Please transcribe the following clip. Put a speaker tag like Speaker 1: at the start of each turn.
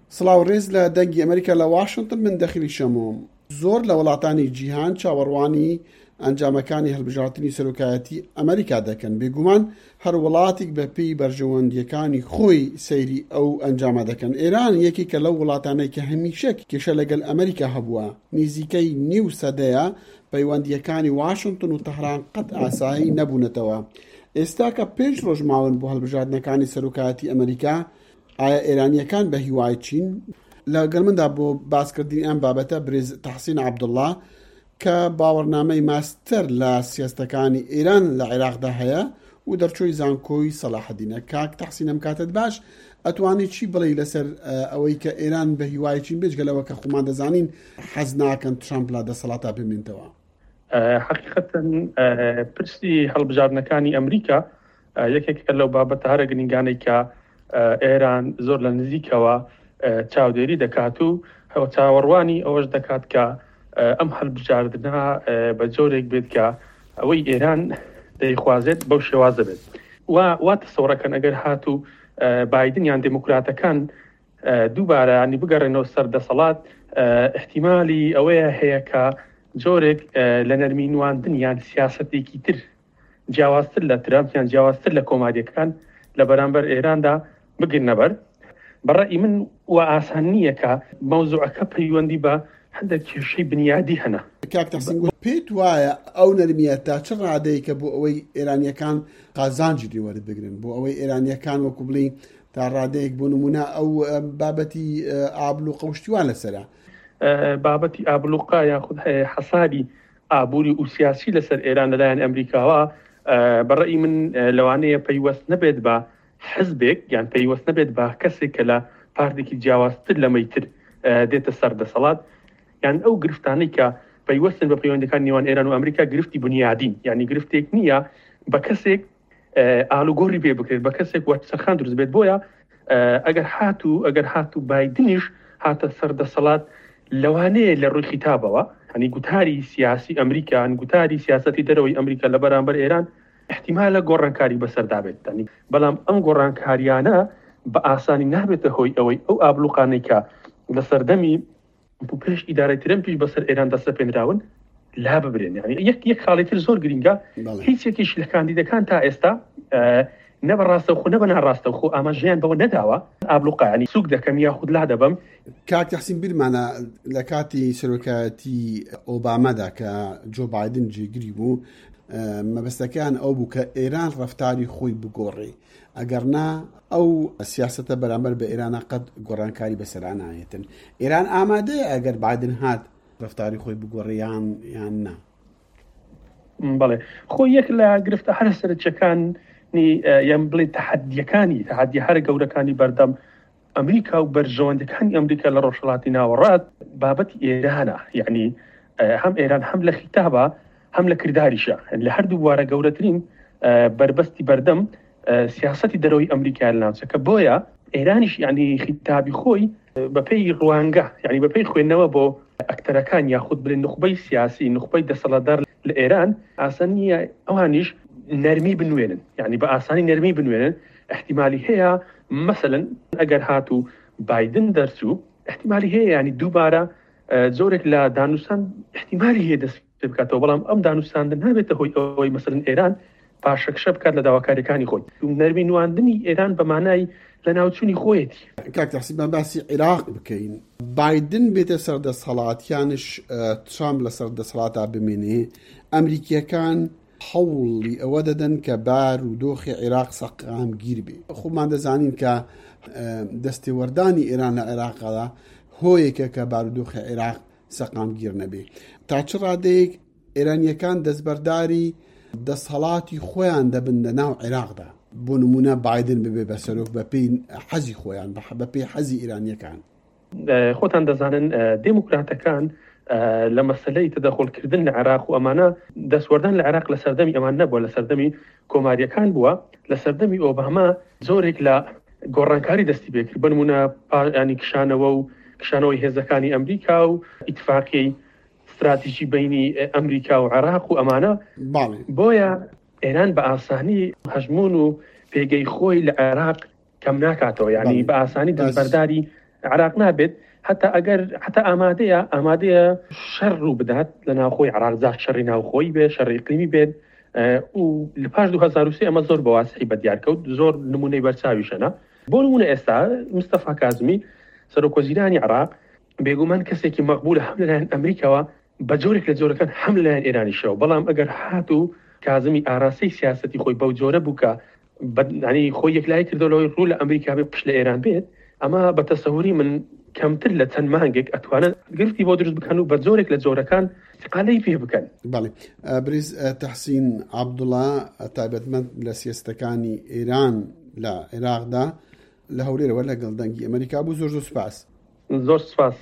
Speaker 1: سڵاو ڕێز لە دەنگی ئەمریکا لە واشنگتن من دەخیلی شەمۆم. زۆر لە وڵاتانی جیهان چاوەڕوانی ئەنجامەکانی هەڵبژاردننی سەرۆکایەتی ئەمریکا دەکەن. بێگومان هەر وڵاتێک بە پێی بەرژەوەندیەکانی خۆی سەیری ئەو ئەنجامە دەکەن. ئێران یەکێکە لەو وڵاتانەی کە هەمیشە کێشە لەگەڵ ئەمریکا هەبووە. نزیکەی نیو سەدەیە پەیوەندیەکانی واشنگتن و تەهران قەت ئاسایی نەبوونەتەوە. ئێستا کە 5 ڕۆژ ماون بۆ هەڵبژاردنەکانی سەرۆکایەتی ئەمریکا، ئایا ئێرانیەکان بە هیوای چین؟ لەگەڵ مندا بۆ باسکردنی ئەم بابەتە برێز تەحسین عەبدوڵڵا کە باوەڕنامەی ماستەر لە سیاستەکانی ئێران لە عێراقدا هەیە و دەرچۆی زانکۆی سەلاحەدینە. کاک تەحسینم کاتت باش، ئەتوانی چی بڵێ لەسەر ئەوەی کە ئێران بە هیوای چین بێجگەلەوە کە خۆمان دەزانین حەز ناکەن ترامپ لە دەسەڵاتە بمێنتەوە؟
Speaker 2: حقیقەتەن پرسی هەڵبژاردنەکانی ئەمریکا یەکێکە لەو بابەتە هەرە گرنگانەی کە ئێران زۆر لە نزیکەوە چاودێری دەکات و چاوەڕوانی ئەوەش دەکات کە ئەم هەڵبژاردنە بە جۆرێک بێت کە ئەوەی ئێران دەیخوازێت بەو شێوازە بێت. وا تەسەوڕەکەن ئەگەر هاتوو بایدن یان دموکراتەکان دووبارە ینی بگەڕێنەوە سەر دەسەڵات، احتیمالی ئەوەیە هەیە کە جۆرێک لە نەرمی نواندن یان سیاسەتێکی تر جیاوازتر لە ترامپ یان جیاوازتر لە کۆماریەکان لە بەرامبەر ئێراندا بگرنەبەر. بەڕێی من و ئاسان نییە کە مەوزوعەکە پەیوەندی بە هەندێک کێشەی بنیادی هەنا.
Speaker 1: کاک تەحسین پێت وایە ئەو نەرمیە تا چ ڕادەیەکە بۆ ئەوەی ئێرانیەکان قازانجی وەرد بگرن، بۆ ئەوەی ئێرانیەکان وەکو بڵین تا ڕادەیەک بۆ نمونە ئەو بابەتی ئابلوقە و شتیوان لەسەرە،
Speaker 2: بابەتی ئابلوقا یاخود حەسابی ئابووری و سیاسی لەسەر ئێران لەلایەن ئەمریکاوە بەڕێی من لەوانەیە پەیوەست نەبێت بە حزبێک یان پەیوەست نەبێت بە کەسێک کە لە پارتێکی جیاوازتر لەمەیتر دێتە سەر دەسەڵات، یان ئەو گرفتانەی کە پەیوەستن بە پەیوەندەکان نێوان ئێران و ئەمریکا گرفتی بنیادین، یعنی گرفتێک نییە بە کەسێک ئالوگۆڕی پێ بکرێت، بە کەسێک وەرسەرخان دروست بێت. بۆیە ئەگەر هاتوو بایدنیش هاتە سەر دەسەڵات لەوانەیە لە ڕووی خیتابەوە، هەنی گوتاری سیاسی ئەمریکا، گوتاری سیاسەتی دەرەوەی ئەمریکا لە بەرامبەر ئێران احتیمالە گۆڕانکاری بەسەردا بێت. بەڵام ئەم گۆڕانکاریانە بە ئاسانی نابێتە هۆی ئەوەی ئەو ئابلوقانەی کە لە سەردەمی پێش ئیدارەی ترەمپیش بەسەر ئێران دەستە پێنراون لا ببرێن. یەک خاڵێتر زۆر گرینگە، هیچ یەکیش لە کاندیدەکان تا ئێستا نەبە ڕاستەوخۆ نەبە ناڕاستەوخۆ ئاماژەیان بەوە نەداوە ئابلوقا ینی سوک دەکەم یاخود لا دەبم.
Speaker 1: کاک تەحسین بیرمانە لە کاتی سەرۆکایەتی ئۆبامەدا کە جۆ بایدن جێگیری بوو، مەبەستەکان ئەو بوو کە ئێران ڕەفتاری خۆی بگۆڕێ، ئەگەرنا ئەو سیاسەتە بەرامبەر بە ئێرانە قەت گۆڕانکاری بەسەرا نایەتن. ئێران ئامادەیە ئەگەر بایدن هات ڕەفتاری خۆی بگۆڕێ یان نا؟
Speaker 2: بەڵێ خۆی یەک لە گرفتە هەر سەرچەکانی یان بڵێ تەحەدی هەر گەورەکانی بەردەم ئەمریکا و بەرژەوەندەکانی ئەمریکا لە ڕۆژهەڵاتی ناوەڕات بابەتی ئێرانە، یعنی هەم ئێران هەم لە خیتابە هەم لە کرداریشە. لە هەردوو بوارە گەورەترین بربەستی بەردەم سیاسەتی دەرەوەی ئەمریکا لە ناوچەکە. بۆیە ئێرانیش یعنی خیتابی خۆی بەپێی ڕوانگە، یعنی بەپێی خوێندنەوە بۆ ئەکتەرەکان یاخود بڵێن نخبەی سیاسی، نخبەی دەسەڵاتدار لە ئێران ئاسان نییە ئەوانیش نەرمی بنوێنن، یعنی بە ئاسانی نەرمی بنوێنن. احتیمالی هەیە مەسەلەن ئەگەر هاتوو بایدن دەرچوو، احتیمالی هەیە ینی دووبارە زۆرێک لە دانووسان احتیمالی هەیە دەست پێ بکاتەوە، بەڵام ئەم دانووساندن نابێتە هۆی ئەوەی مەسەلەن ئێران پاشەکشە بکات لە داواکاریەکانی خۆی. نەرمی نواندنی ئێران بە مانای لە ناوچوونی خۆیەتی.
Speaker 1: کاک تەحسین باسی عێراق بکەین. بایدن بێتە سەر دەسەڵات یانش ترامپ لە سەر دەسەڵاتە بمێنێ، ئەمریکیەکان هەوڵی ئەوە دەدەن کە بار و دۆخی عێراق سەقامگیر بێ. خۆمان دەزانین کە دەستێوەردانی ئێران لە عێراقدا هۆیەکە کە بار و دۆخی عێراق سەقامگیر نەبێ. تا چ ڕادەیەک ئێرانیەکان دەستبەرداری دەسەڵاتی خۆیان دەبن لە ناو عێراقدا، بۆ نمونە بایدن ببێ بە سەرۆک بەپێی حەزی خۆیان، بەپێی حەزی ئێرانیەکان.
Speaker 2: خۆتان دەزانن دموکراتەکان لە مەسەلەی تەدەخڵکردن لە عێراق و ئەمانە دەسوەردان لە عێراق لە سەردەمی ئەمان نەبووە، لە سەردەمی کۆماریەکان بووە. لە سەردەمی ئۆباما زۆرێک لە گۆڕانکاری دەستی پێکرد، بە نمونە ینی کشانەوەی هێزەکانی ئەمریکا و ئیتفاقی استراتیژی بینی ئەمریکا و عێراق و ئەمانە. بۆیە ئێران بە ئاسانی هەژمون و پێگەی خۆی لە عێراق کەم ناکاتەوە، یعنی بە ئاسانی دەستبەرداری عراق نابێت حتا ئامادەیە شەڕ و بدات لە ناوخۆی عراق شەڕی ناوخۆی بێ شەڕی ئیقلیمی بێت و لە پاش 2023 ئەمە زۆر بەواسعی بەدیارکەوت زۆر نمونەی بەرچاویشەنە بۆ نمونە ئێستا مستەفا کازمی سەرۆکۆزیرانی عراق بێگومان کەسێکی مەقبولە هەم لەلایەن ئەمریکاوە بە جۆرێک لە جۆرەکان هەم لەلایەن ئێرانیشەوە بەڵام ئەگەر هاتوو کازمی ئاراستەی سیاسەتی خۆی بەو جۆرە بووکە ینی خۆی یەکلای کردەوەی ڕوو لە ئەمریکا بێ پشت لە ئێران بێت ئەمە بە تەسەووری من کەمتر لە چەند مانگێک ئەتوانن گرفتی بۆ دروست بکەن و بە جۆرێک لە جۆرەکان استقالەی پێ بکەن.
Speaker 1: بەڵێ بریز تەحسین عەبدوڵڵا تایبەتمەند لە سیاستەکانی ئێران لە عێراقدا لە هەولێرەوە لەگەڵ دەنگی ئەمریکا بوو. زۆر سوپاس.
Speaker 2: زۆر سوپاس.